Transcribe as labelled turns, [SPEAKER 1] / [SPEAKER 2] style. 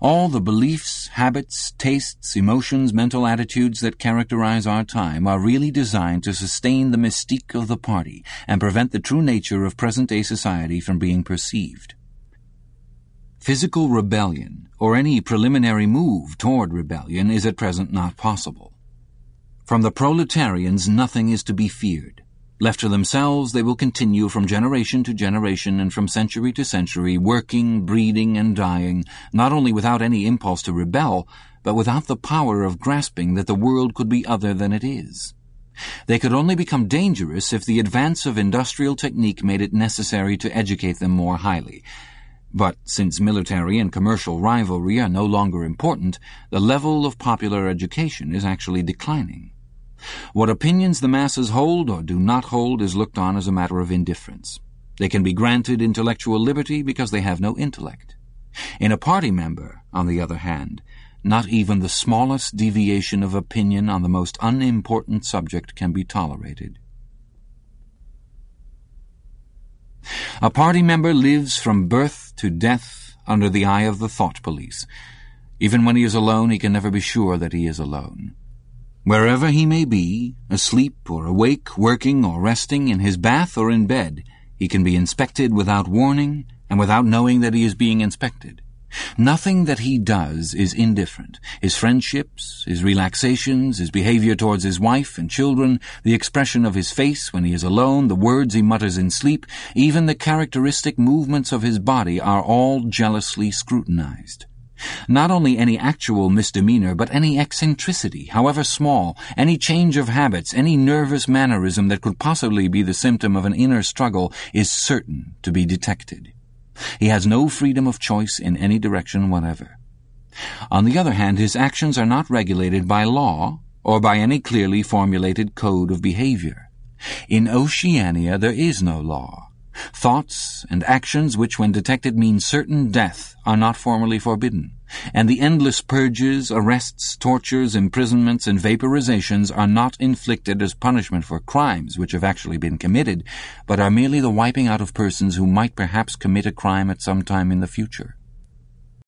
[SPEAKER 1] All the beliefs, habits, tastes, emotions, mental attitudes that characterize our time are really designed to sustain the mystique of the party and prevent the true nature of present-day society from being perceived. Physical rebellion, or any preliminary move toward rebellion, is at present not possible. From the proletarians nothing is to be feared. Left to themselves, they will continue from generation to generation and from century to century, working, breeding, and dying, not only without any impulse to rebel, but without the power of grasping that the world could be other than it is. They could only become dangerous if the advance of industrial technique made it necessary to educate them more highly. But since military and commercial rivalry are no longer important, the level of popular education is actually declining. What opinions the masses hold or do not hold is looked on as a matter of indifference. They can be granted intellectual liberty because they have no intellect. In a party member, on the other hand, not even the smallest deviation of opinion on the most unimportant subject can be tolerated. A party member lives from birth to death under the eye of the thought police. Even when he is alone, he can never be sure that he is alone. Wherever he may be, asleep or awake, working or resting, in his bath or in bed, he can be inspected without warning and without knowing that he is being inspected. Nothing that he does is indifferent. His friendships, his relaxations, his behavior towards his wife and children, the expression of his face when he is alone, the words he mutters in sleep, even the characteristic movements of his body are all jealously scrutinized. Not only any actual misdemeanor, but any eccentricity, however small, any change of habits, any nervous mannerism that could possibly be the symptom of an inner struggle is certain to be detected. He has no freedom of choice in any direction whatever. On the other hand, his actions are not regulated by law or by any clearly formulated code of behavior. In Oceania there is no law. Thoughts and actions which, when detected, mean certain death are not formally forbidden, and the endless purges, arrests, tortures, imprisonments, and vaporizations are not inflicted as punishment for crimes which have actually been committed, but are merely the wiping out of persons who might perhaps commit a crime at some time in the future.